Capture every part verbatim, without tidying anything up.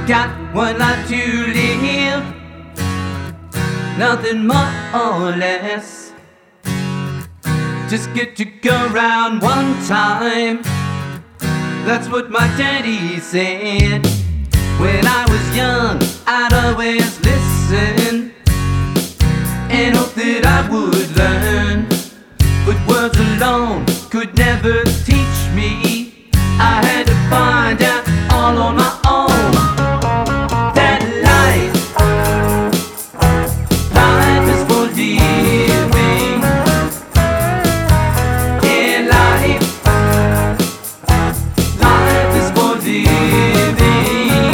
got one life to live, nothing more or less. Just get to go round one time, that's what my daddy said. When I was young, I'd always listen and hope that I would learn, but words alone could never teach me. I had to find out all on my own that life, life is for living. Yeah, life, life is for living.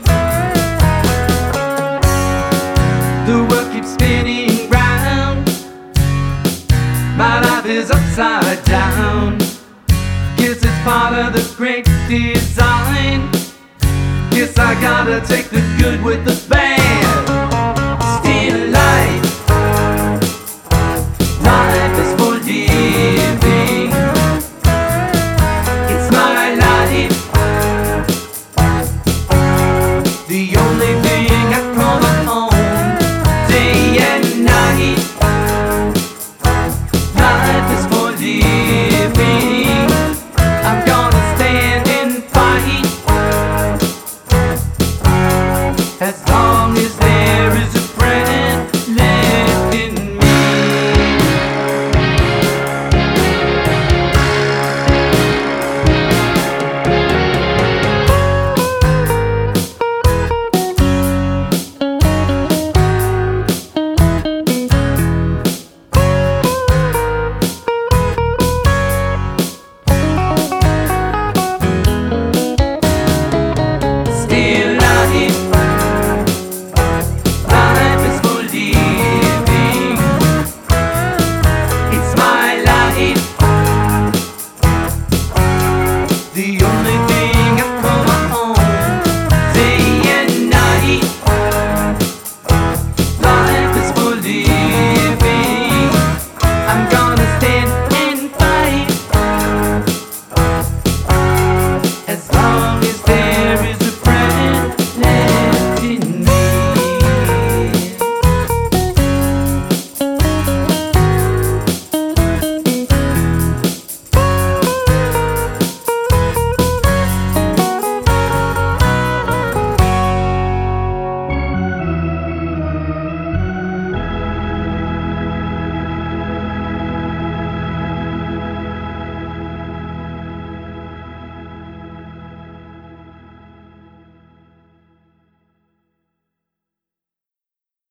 The world keeps spinning round, my life is upside down. Guess it's part of the great design. Guess I gotta take the good with the bad.